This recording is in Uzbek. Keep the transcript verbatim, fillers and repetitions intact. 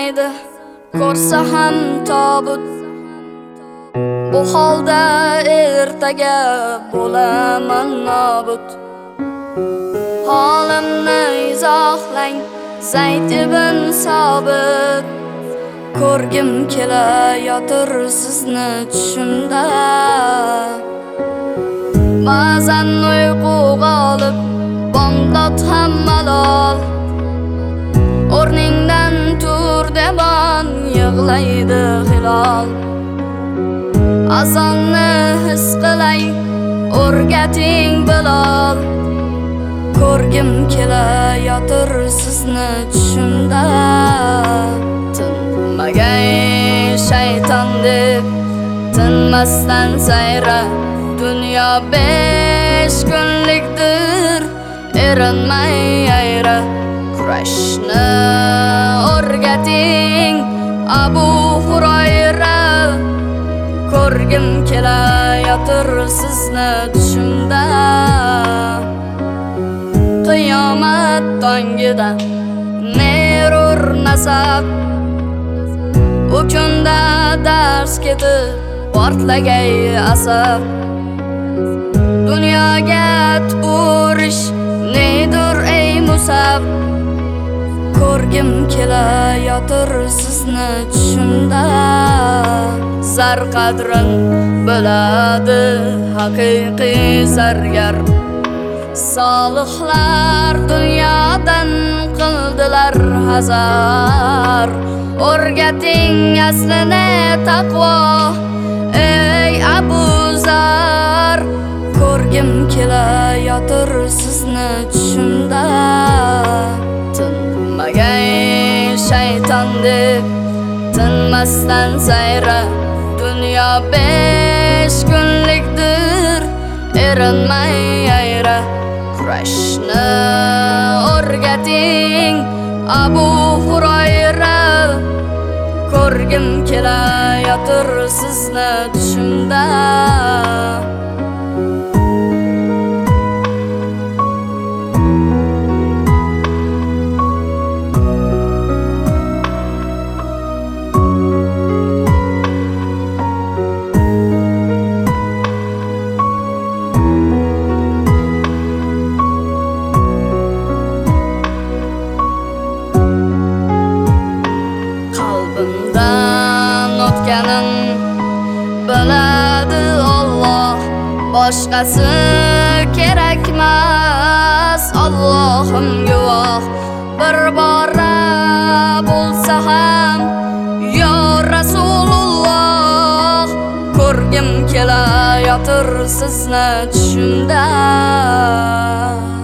sig'maydi, ko'rsa ham tobut. Bu holda ertaga bo'laman nobud. Holimni izohlang Zayd ibn Sobit. Ko'rgim kelayotir sizni tushimda. Ba'zan uyqu g'olib, bomdod ham malol. O'rningdan tur demon, yig'laydi hilol. Azonni his qilay, o'rgating Bilol. Ko'rgim kelayotir sizni tushimda. Tinmagay shayton deb, tinmasdan sayra. Dunyo besh kunlikdir, erinmay ayra. Kurashni o'rgating Abu Hurayra. Ko'rgim kelayotir sizni tushimda. Qiyomat tongida nerur nasab, u kunda dars ketib portlagay asab. Dunyoga tupurish nedir ey musab. Ko'rgim kelayotir sizni tushimda. Zar qadrin biladi haqiqiy zargar. Solihlar dunyodan qildilar hazar. O'rgating aslini taqvo ey Abu Zar. Ko'rgim kelayotir sizni tushimda. Tinmagay shayton deb, tinmasdan sayra. Dunyo besh kunlikdir, erinmay ayra. Kurashni o'rgating Abu Hurayra. Ko'rgim kelayotir sizni tushimda. Biladi Alloh, boshqasi kerakmas. Allohim guvoh, bir bora bo'lsa ham yo Rasululloh. Ko'rgim kelayotir sizni tushimda.